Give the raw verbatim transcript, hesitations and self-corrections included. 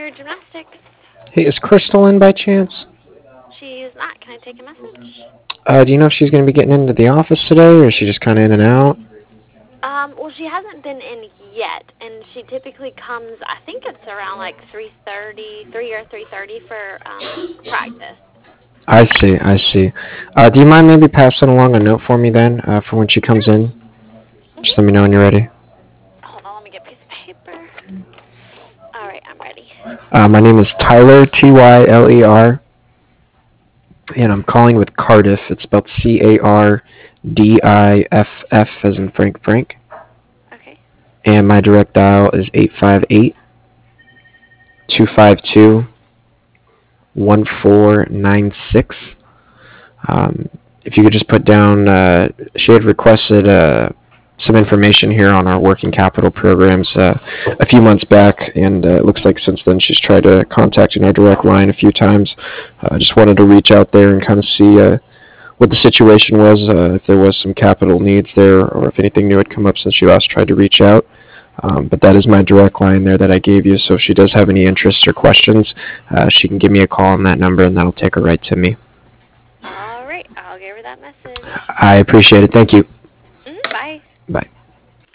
Summer Gymnastics. Hey, is Crystal in by chance? She is not. Can I take a message? Uh, do you know if she's going to be getting into the office today, or is she just kind of in and out? Um, well, she hasn't been in yet, and she typically comes, I think it's around like three thirty, three or three thirty for um, practice. I see, I see. Uh, do you mind maybe passing along a note for me then, uh, for when she comes Sure. in? Just let Mm-hmm. me know when you're ready. Hold on, let me get a piece of paper. All right, I'm ready. Uh, my name is Tyler, T Y L E R, and I'm calling with Cardiff. It's spelled C A R D I F F as in Frank Frank. Okay. And my direct dial is eight five eight, two five two, one four nine six. Um, if you could just put down, uh, she had requested uh, some information here on our working capital programs uh, a few months back, and uh, it looks like since then she's tried to contact in our direct line a few times. I uh, just wanted to reach out there and kind of see uh, what the situation was, uh, if there was some capital needs there, or if anything new had come up since she last tried to reach out. Um, but that is my direct line there that I gave you, so if she does have any interests or questions, uh, she can give me a call on that number, and that'll take her right to me. All right, I'll give her that message. I appreciate it. Thank you. Mm-hmm. Bye. Bye.